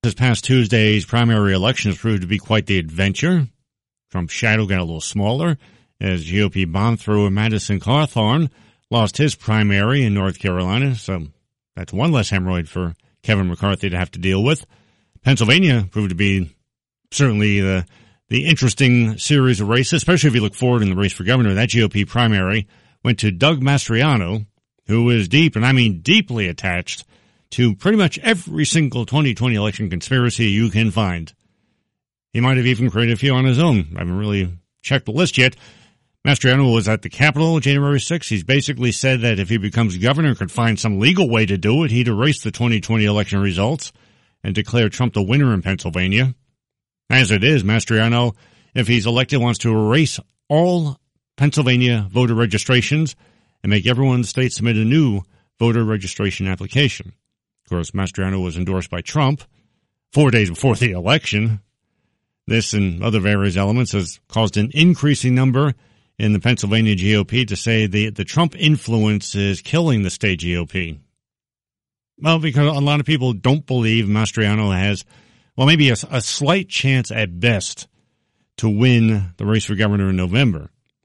This past Tuesday's primary elections proved to be quite the adventure. Trump's shadow got a little smaller as GOP bomb thrower Madison Cawthorn lost his primary in North Carolina, so that's one less hemorrhoid for Kevin McCarthy to have to deal with. Pennsylvania proved to be certainly the interesting series of races, especially if you look forward in the race for governor. That GOP primary went to Doug Mastriano, who is deep, and I mean deeply attached to pretty much every single 2020 election conspiracy you can find. He might have even created a few on his own. I haven't really checked the list yet. Mastriano was at the Capitol January 6th. He's basically said that if he becomes governor, could find some legal way to do it, he'd erase the 2020 election results and declare Trump the winner in Pennsylvania. As it is, Mastriano, if he's elected, wants to erase all Pennsylvania voter registrations and make everyone in the state submit a new voter registration application. Of course, Mastriano was endorsed by Trump 4 days before the election. This and other various elements has caused an increasing number in the Pennsylvania GOP to say the Trump influence is killing the state GOP. Well, because a lot of people don't believe Mastriano has, well, maybe a slight chance at best to win the race for governor in November.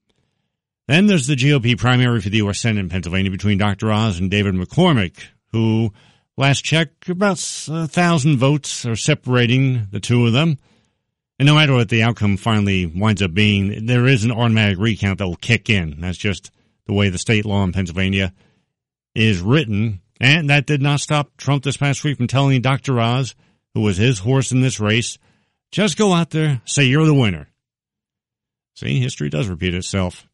Then there's the GOP primary for the U.S. Senate in Pennsylvania between Dr. Oz and David McCormick, who, last check, about 1,000 votes are separating the two of them. And no matter what the outcome finally winds up being, there is an automatic recount that will kick in. That's just the way the state law in Pennsylvania is written. And that did not stop Trump this past week from telling Dr. Oz, who was his horse in this race, just go out there, say you're the winner. See, history does repeat itself.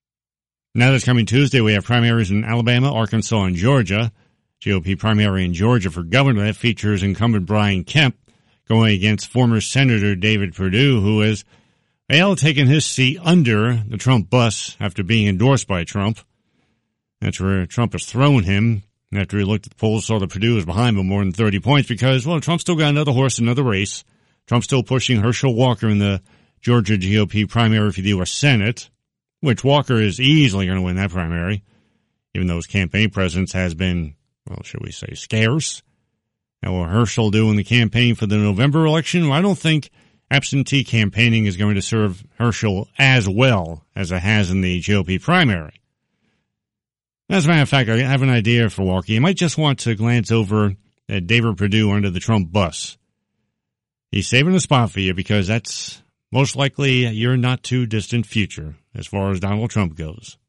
Now this coming Tuesday, we have primaries in Alabama, Arkansas, and Georgia. GOP primary in Georgia for governor that features incumbent Brian Kemp going against former Senator David Perdue, who has, well, taken his seat under the Trump bus after being endorsed by Trump. That's where Trump has thrown him after he looked at the polls, saw that Perdue was behind by more than 30 points because, well, Trump still got another horse in another race. Trump's still pushing Herschel Walker in the Georgia GOP primary for the U.S. Senate, which Walker is easily going to win that primary, even though his campaign presence has been, well, should we say, scarce. Now, will Herschel do in the campaign for the November election? Well, I don't think absentee campaigning is going to serve Herschel as well as it has in the GOP primary. As a matter of fact, I have an idea for Walker. He might just want to glance over at David Perdue under the Trump bus. He's saving a spot for you because that's most likely your not too distant future as far as Donald Trump goes.